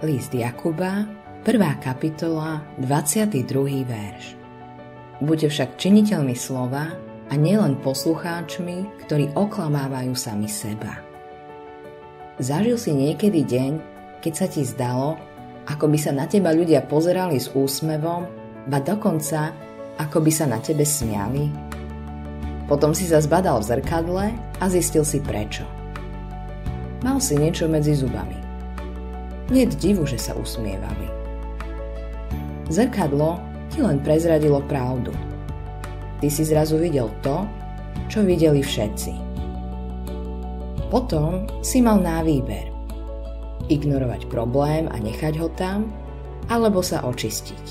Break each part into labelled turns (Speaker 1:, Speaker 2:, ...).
Speaker 1: List Jakuba, 1. kapitola, 22. verš. Buďte však činiteľmi slova a nielen poslucháčmi, ktorí oklamávajú sami seba. Zažil si niekedy deň, keď sa ti zdalo, ako by sa na teba ľudia pozerali s úsmevom, ba dokonca, ako by sa na tebe smiali? Potom si sa zbadal v zrkadle a zistil si prečo. Mal si niečo medzi zubami. Niet divu, že sa usmievali. Zrkadlo ti len prezradilo pravdu. Ty si zrazu videl to, čo videli všetci. Potom si mal na výber. Ignorovať problém a nechať ho tam, alebo sa očistiť.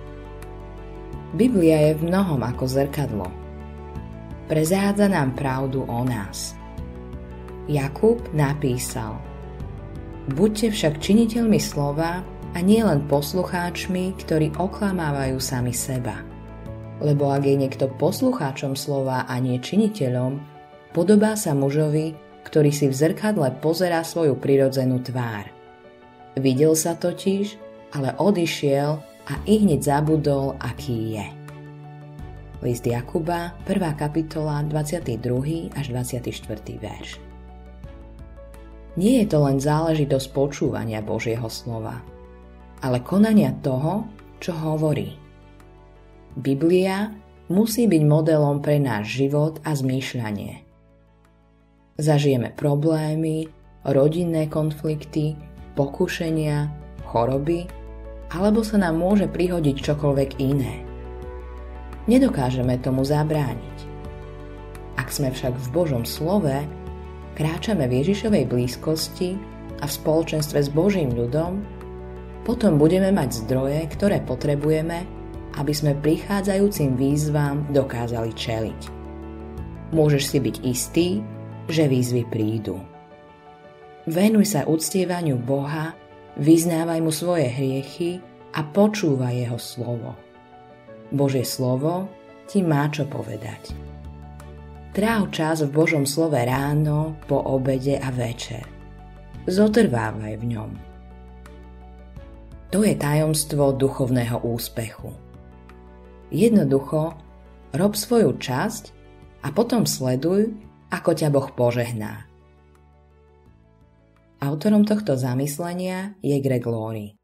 Speaker 1: Biblia je v mnohom ako zrkadlo. Prezrádza nám pravdu o nás. Jakub napísal: Buďte však činiteľmi slova a nielen poslucháčmi, ktorí oklamávajú sami seba. Lebo ak je niekto poslucháčom slova a nie činiteľom, podobá sa mužovi, ktorý si v zrkadle pozerá svoju prirodzenú tvár. Videl sa totiž, ale odišiel a ihneď zabudol, aký je. List Jakuba, 1. kapitola, 22. až 24. verš. Nie je to len záležitosť počúvania Božieho slova, ale konania toho, čo hovorí. Biblia musí byť modelom pre náš život a zmýšľanie. Zažijeme problémy, rodinné konflikty, pokušenia, choroby, alebo sa nám môže prihodiť čokoľvek iné. Nedokážeme tomu zabrániť. Ak sme však v Božom slove, kráčame v Ježišovej blízkosti a v spoločenstve s Božím ľudom, potom budeme mať zdroje, ktoré potrebujeme, aby sme prichádzajúcim výzvam dokázali čeliť. Môžeš si byť istý, že výzvy prídu. Venuj sa uctievaniu Boha, vyznávaj mu svoje hriechy a počúvaj jeho slovo. Božie slovo ti má čo povedať. Tráv čas v Božom slove ráno, po obede a večer. Zotrvávaj v ňom. To je tajomstvo duchovného úspechu. Jednoducho, rob svoju časť a potom sleduj, ako ťa Boh požehná. Autorom tohto zamyslenia je Greg Laurie.